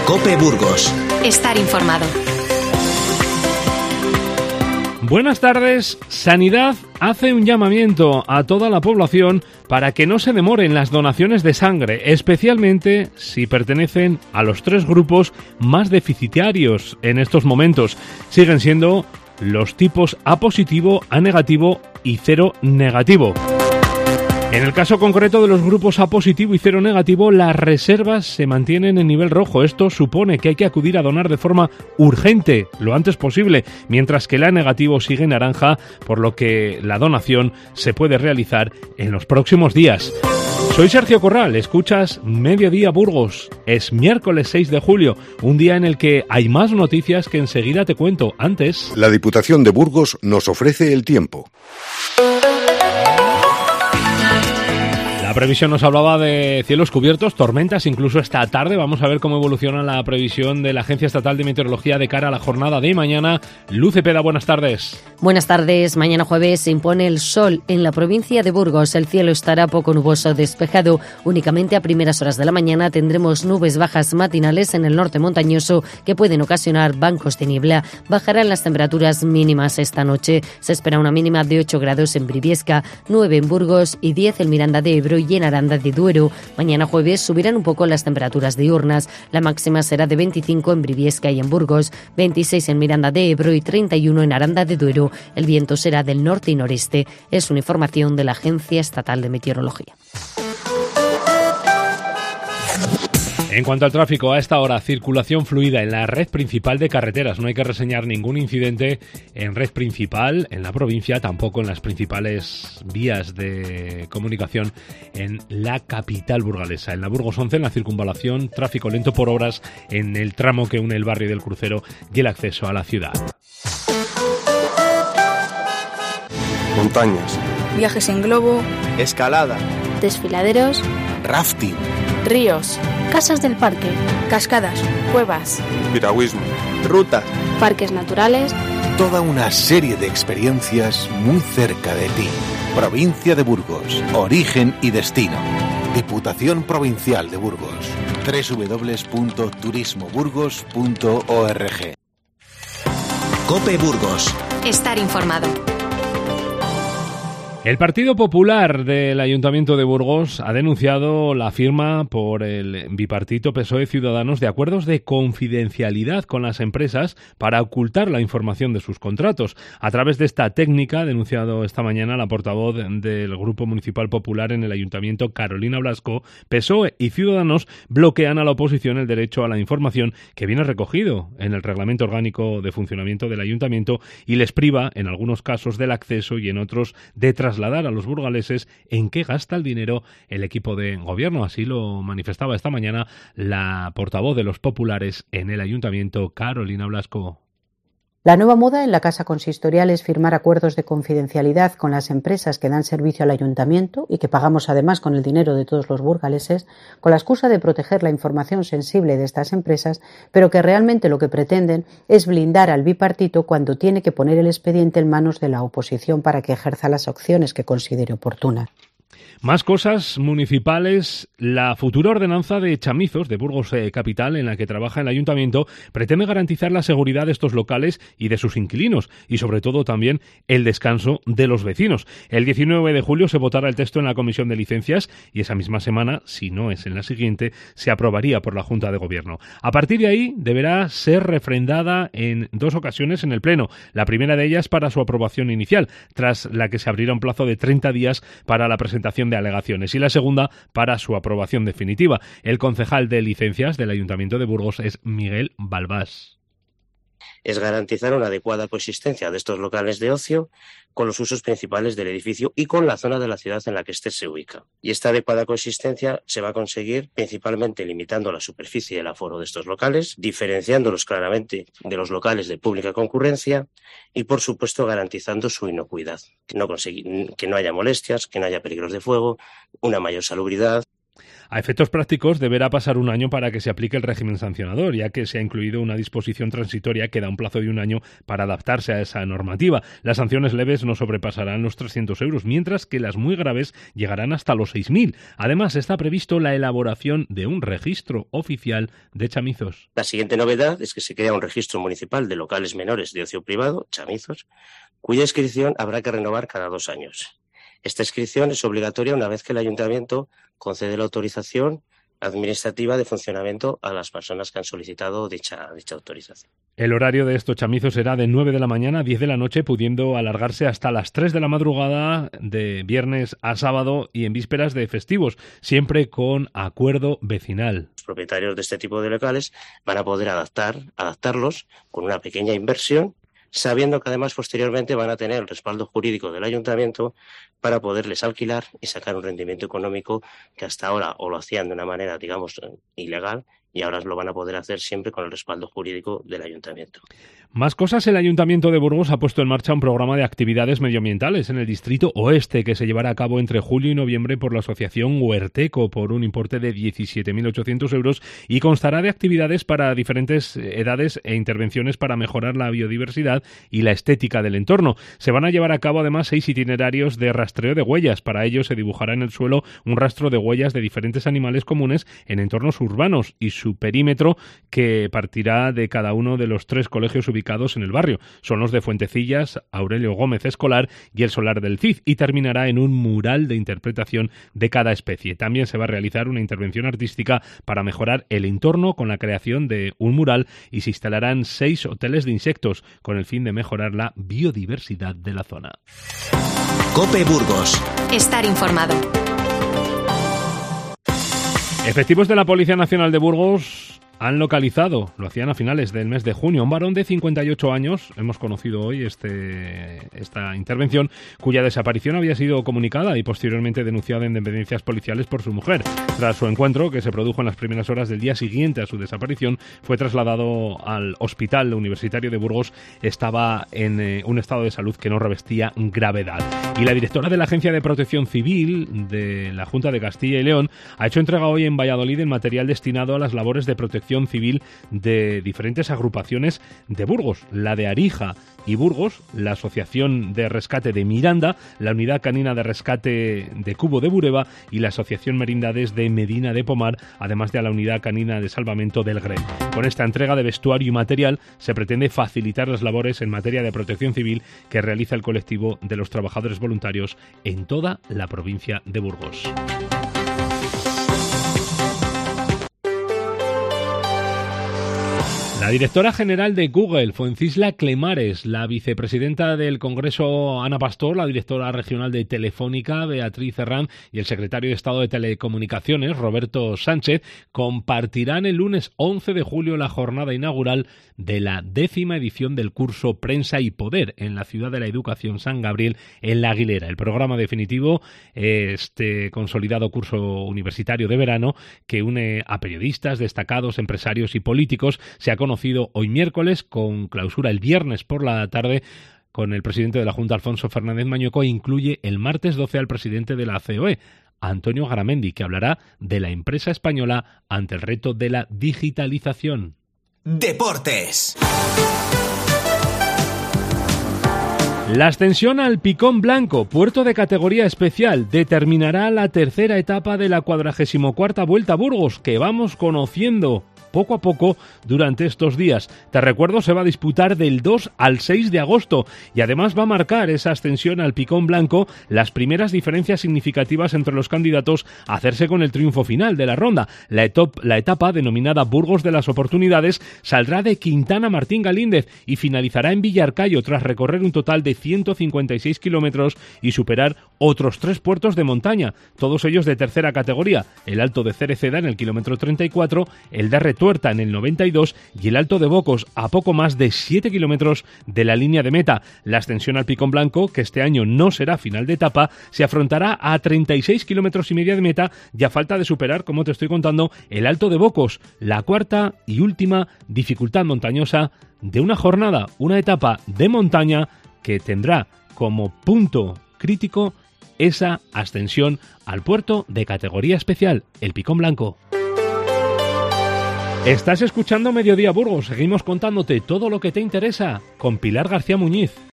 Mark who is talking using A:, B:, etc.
A: COPE Burgos.
B: Estar informado.
C: Buenas tardes. Sanidad hace un llamamiento a toda la población para que no se demoren las donaciones de sangre, especialmente si pertenecen a los 3 grupos más deficitarios en estos momentos. Siguen siendo los tipos A positivo, A negativo y 0 negativo. En el caso concreto de los grupos A positivo y 0 negativo, las reservas se mantienen en nivel rojo. Esto supone que hay que acudir a donar de forma urgente, lo antes posible, mientras que el A negativo sigue en naranja, por lo que la donación se puede realizar en los próximos días. Soy Sergio Corral, escuchas Mediodía Burgos. Es miércoles 6 de julio, un día en el que hay más noticias que enseguida te cuento. Antes,
D: la Diputación de Burgos nos ofrece el tiempo.
C: La previsión nos hablaba de cielos cubiertos, tormentas, incluso esta tarde. Vamos a ver cómo evoluciona la previsión de la Agencia Estatal de Meteorología de cara a la jornada de mañana. Luz Cepeda, buenas tardes.
E: Buenas tardes. Mañana jueves se impone el sol en la provincia de Burgos. El cielo estará poco nuboso despejado. Únicamente a primeras horas de la mañana tendremos nubes bajas matinales en el norte montañoso que pueden ocasionar bancos de niebla. Bajarán las temperaturas mínimas esta noche. Se espera una mínima de 8 grados en Briviesca, 9 en Burgos y 10 en Miranda de Ebro y en Aranda de Duero. Mañana jueves subirán un poco las temperaturas diurnas. La máxima será de 25 en Briviesca y en Burgos, 26 en Miranda de Ebro y 31 en Aranda de Duero. El viento será del norte y noreste. Es una información de la Agencia Estatal de Meteorología.
C: En cuanto al tráfico, a esta hora, circulación fluida en la red principal de carreteras. No hay que reseñar ningún incidente en red principal en la provincia, tampoco en las principales vías de comunicación en la capital burgalesa. En la Burgos 11, en la circunvalación, tráfico lento por obras en el tramo que une el barrio del Crucero y el acceso a la ciudad.
F: Montañas,
G: viajes en globo,
F: escalada,
G: desfiladeros,
F: rafting,
G: ríos, casas del parque, cascadas, cuevas,
F: piragüismo, rutas,
G: parques naturales.
H: Toda una serie de experiencias muy cerca de ti. Provincia de Burgos, origen y destino. Diputación Provincial de Burgos. www.turismoburgos.org.
A: COPE Burgos.
B: Estar informado.
C: El Partido Popular del Ayuntamiento de Burgos ha denunciado la firma por el bipartito PSOE-Ciudadanos de acuerdos de confidencialidad con las empresas para ocultar la información de sus contratos. A través de esta técnica, ha denunciado esta mañana la portavoz del Grupo Municipal Popular en el Ayuntamiento, Carolina Blasco, PSOE y Ciudadanos bloquean a la oposición el derecho a la información que viene recogido en el Reglamento Orgánico de Funcionamiento del Ayuntamiento y les priva, en algunos casos, del acceso y en otros de trasladar a los burgaleses en qué gasta el dinero el equipo de gobierno. Así lo manifestaba esta mañana la portavoz de los populares en el Ayuntamiento, Carolina Blasco.
I: La nueva moda en la Casa Consistorial es firmar acuerdos de confidencialidad con las empresas que dan servicio al ayuntamiento y que pagamos además con el dinero de todos los burgaleses, con la excusa de proteger la información sensible de estas empresas, pero que realmente lo que pretenden es blindar al bipartito cuando tiene que poner el expediente en manos de la oposición para que ejerza las acciones que considere oportunas.
C: Más cosas municipales. La futura ordenanza de Chamizos de Burgos Capital, en la que trabaja el Ayuntamiento, pretende garantizar la seguridad de estos locales y de sus inquilinos y sobre todo también el descanso de los vecinos. El 19 de julio se votará el texto en la Comisión de Licencias y esa misma semana, si no es en la siguiente, se aprobaría por la Junta de Gobierno. A partir de ahí deberá ser refrendada en 2 ocasiones en el Pleno. La primera de ellas para su aprobación inicial, tras la que se abrirá un plazo de 30 días para la presentación de alegaciones y la segunda para su aprobación definitiva. El concejal de licencias del Ayuntamiento de Burgos es Miguel Balbás.
J: Es garantizar una adecuada coexistencia de estos locales de ocio con los usos principales del edificio y con la zona de la ciudad en la que éste se ubica. Y esta adecuada coexistencia se va a conseguir principalmente limitando la superficie y el aforo de estos locales, diferenciándolos claramente de los locales de pública concurrencia y, por supuesto, garantizando su inocuidad, que no haya molestias, que no haya peligros de fuego, una mayor salubridad.
C: A efectos prácticos deberá pasar un año para que se aplique el régimen sancionador, ya que se ha incluido una disposición transitoria que da un plazo de un año para adaptarse a esa normativa. Las sanciones leves no sobrepasarán los 300 euros, mientras que las muy graves llegarán hasta los 6.000. Además, está previsto la elaboración de un registro oficial de chamizos.
J: La siguiente novedad es que se crea un registro municipal de locales menores de ocio privado, chamizos, cuya inscripción habrá que renovar cada 2 años. Esta inscripción es obligatoria una vez que el ayuntamiento concede la autorización administrativa de funcionamiento a las personas que han solicitado dicha autorización.
C: El horario de estos chamizos será de 9 de la mañana a 10 de la noche, pudiendo alargarse hasta las 3 de la madrugada de viernes a sábado y en vísperas de festivos, siempre con acuerdo vecinal.
J: Los propietarios de este tipo de locales van a poder adaptarlos con una pequeña inversión, sabiendo que además posteriormente van a tener el respaldo jurídico del ayuntamiento para poderles alquilar y sacar un rendimiento económico que hasta ahora o lo hacían de una manera, digamos, ilegal, y ahora lo van a poder hacer siempre con el respaldo jurídico del ayuntamiento.
C: Más cosas. El Ayuntamiento de Burgos ha puesto en marcha un programa de actividades medioambientales en el Distrito Oeste que se llevará a cabo entre julio y noviembre por la asociación Huerteco por un importe de 17.800 euros y constará de actividades para diferentes edades e intervenciones para mejorar la biodiversidad y la estética del entorno. Se van a llevar a cabo además 6 itinerarios de rastreo de huellas. Para ello se dibujará en el suelo un rastro de huellas de diferentes animales comunes en entornos urbanos y su perímetro, que partirá de cada uno de los 3 colegios ubicados en el barrio. Son los de Fuentecillas, Aurelio Gómez Escolar y el Solar del Cid, y terminará en un mural de interpretación de cada especie. También se va a realizar una intervención artística para mejorar el entorno con la creación de un mural y se instalarán 6 hoteles de insectos con el fin de mejorar la biodiversidad de la zona.
A: COPE Burgos.
B: Estar informado.
C: Efectivos de la Policía Nacional de Burgos han localizado, lo hacían a finales del mes de junio, un varón de 58 años, hemos conocido hoy esta intervención, cuya desaparición había sido comunicada y posteriormente denunciada en dependencias policiales por su mujer. Tras su encuentro, que se produjo en las primeras horas del día siguiente a su desaparición, fue trasladado al Hospital Universitario de Burgos. Estaba en un estado de salud que no revestía gravedad. Y la directora de la Agencia de Protección Civil de la Junta de Castilla y León ha hecho entrega hoy en Valladolid el material destinado a las labores de protección civil de diferentes agrupaciones de Burgos, la de Arija y Burgos, la Asociación de Rescate de Miranda, la Unidad Canina de Rescate de Cubo de Bureba y la Asociación Merindades de Medina de Pomar, además de a la Unidad Canina de Salvamento del Grem. Con esta entrega de vestuario y material se pretende facilitar las labores en materia de protección civil que realiza el colectivo de los trabajadores voluntarios en toda la provincia de Burgos. La directora general de Google, Fuencisla Clemares, la vicepresidenta del Congreso, Ana Pastor, la directora regional de Telefónica, Beatriz Herrán, y el secretario de Estado de Telecomunicaciones, Roberto Sánchez, compartirán el lunes 11 de julio la jornada inaugural de la 10ª edición del curso Prensa y Poder en la Ciudad de la Educación San Gabriel, en La Aguilera. El programa definitivo, este consolidado curso universitario de verano que une a periodistas, destacados, empresarios y políticos, se ha conocido hoy miércoles, con clausura el viernes por la tarde, con el presidente de la Junta, Alfonso Fernández Mañueco, e incluye el martes 12 al presidente de la COE, Antonio Garamendi, que hablará de la empresa española ante el reto de la digitalización.
A: Deportes.
C: La ascensión al Picón Blanco, puerto de categoría especial, determinará la tercera etapa de la 44ª Vuelta a Burgos, que vamos conociendo poco a poco durante estos días. Te recuerdo, se va a disputar del 2 al 6 de agosto y además va a marcar esa ascensión al Picón Blanco las primeras diferencias significativas entre los candidatos a hacerse con el triunfo final de la ronda. La etapa, denominada Burgos de las Oportunidades, saldrá de Quintana Martín Galíndez y finalizará en Villarcayo tras recorrer un total de 156 kilómetros y superar otros 3 puertos de montaña, todos ellos de tercera categoría: el Alto de Cereceda en el kilómetro 34, el de Tuerta en el 92 y el Alto de Bocos, a poco más de 7 kilómetros de la línea de meta. La ascensión al Picón Blanco, que este año no será final de etapa, se afrontará a 36 kilómetros y medio de meta y a falta de superar, como te estoy contando, el Alto de Bocos, la cuarta y última dificultad montañosa de una jornada, una etapa de montaña que tendrá como punto crítico esa ascensión al puerto de categoría especial, el Picón Blanco. Estás escuchando Mediodía Burgos, seguimos contándote todo lo que te interesa con Pilar García Muñiz.